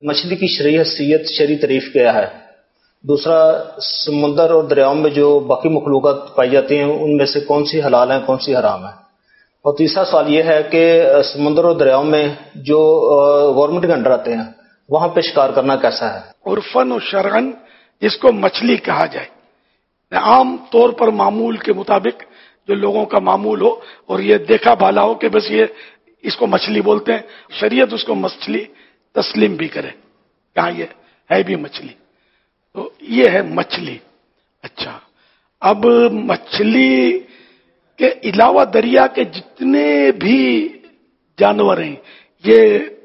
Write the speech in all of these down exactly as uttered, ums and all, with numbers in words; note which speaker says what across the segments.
Speaker 1: مچھلی کی شرعی حیثیت شرعی تعریف کیا ہے؟ دوسرا، سمندر اور دریاؤں میں جو باقی مخلوقات پائی جاتی ہیں ان میں سے کون سی حلال ہیں کون سی حرام ہیں؟ اور تیسرا سوال یہ ہے کہ سمندر اور دریاؤں میں جو گورنمنٹ کے انڈر آتے ہیں وہاں پہ شکار کرنا کیسا ہے؟
Speaker 2: عرفاً و شرعاً جس کو مچھلی کہا جائے، عام طور پر معمول کے مطابق جو لوگوں کا معمول ہو اور یہ دیکھا بھالا ہو کہ بس یہ اس کو مچھلی بولتے ہیں، شریعت اس کو مچھلی تسلیم بھی کرے، کہاں یہ ہے بھی مچھلی، تو یہ ہے مچھلی۔ اچھا، اب مچھلی کے علاوہ دریا کے جتنے بھی جانور ہیں یہ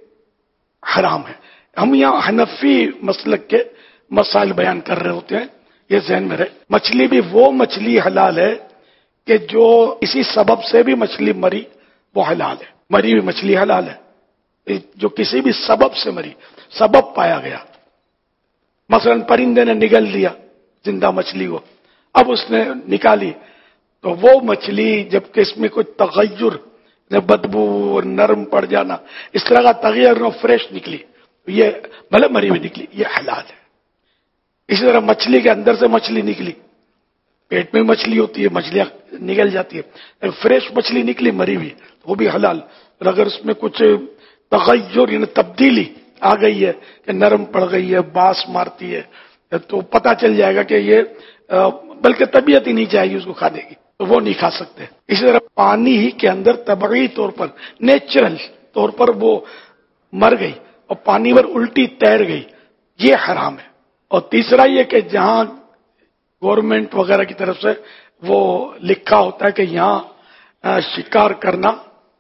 Speaker 2: حرام ہے۔ ہم یہاں حنفی مسلک کے مسائل بیان کر رہے ہوتے ہیں، یہ ذہن میں رہے۔ مچھلی بھی وہ مچھلی حلال ہے کہ جو اسی سبب سے بھی مچھلی مری وہ حلال ہے، مری ہوئی مچھلی حلال ہے، جو کسی بھی سبب سے مری، سبب پایا گیا، مثلا پرندے نے نگل لیا زندہ مچھلی کو، اب اس نے نکالی تو وہ مچھلی جبکہ اس میں کوئی تغیر، بدبو اور نرم پڑ جانا اس طرح کا تغیر نہ، فریش نکلی، یہ بھلے مری ہوئی نکلی، یہ حلال ہے۔ اسی طرح مچھلی کے اندر سے مچھلی نکلی، پیٹ میں مچھلی ہوتی ہے، مچھلیاں نگل جاتی ہے، فریش مچھلی نکلی مری ہوئی وہ بھی حلال۔ اور اگر اس میں کچھ تغیر یعنی تبدیلی آ گئی ہے کہ نرم پڑ گئی ہے، باس مارتی ہے، تو پتہ چل جائے گا کہ یہ بلکہ طبیعت ہی نہیں چاہیے اس کو کھانے کی، تو وہ نہیں کھا سکتے۔ اسی طرح پانی ہی کے اندر طبعی طور پر، نیچرل طور پر وہ مر گئی اور پانی پر الٹی تیر گئی، یہ حرام ہے۔ اور تیسرا یہ کہ جہاں گورنمنٹ وغیرہ کی طرف سے وہ لکھا ہوتا ہے کہ یہاں شکار کرنا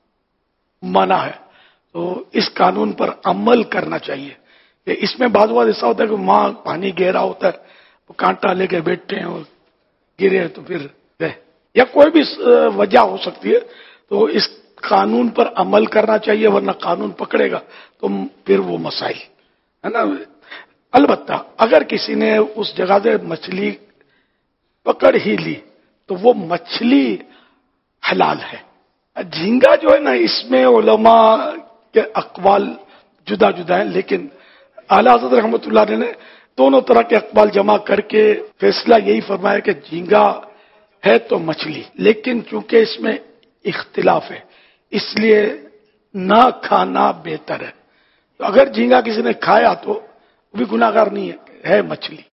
Speaker 2: منع ہے، تو اس قانون پر عمل کرنا چاہیے۔ کہ اس میں بعض بار ایسا ہوتا ہے کہ ماں پانی گہرا ہوتا ہے، وہ کانٹا لے کے بیٹھتے ہیں اور گرے تو پھر گئے، یا کوئی بھی وجہ ہو سکتی ہے، تو اس قانون پر عمل کرنا چاہیے، ورنہ قانون پکڑے گا تو پھر وہ مسائل ہے نا۔ البتہ اگر کسی نے اس جگہ سے مچھلی پکڑ ہی لی تو وہ مچھلی حلال ہے۔ جھینگا جو ہے نا، اس میں علماء کے اقوال جدا جدا ہیں، لیکن اعلیٰ حضرت رحمۃ اللہ علیہ نے دونوں طرح کے اقوال جمع کر کے فیصلہ یہی فرمایا کہ جھینگا ہے تو مچھلی، لیکن چونکہ اس میں اختلاف ہے اس لیے نہ کھانا بہتر ہے۔ تو اگر جھینگا کسی نے کھایا تو وہ بھی گناہگار نہیں ہے، ہے مچھلی۔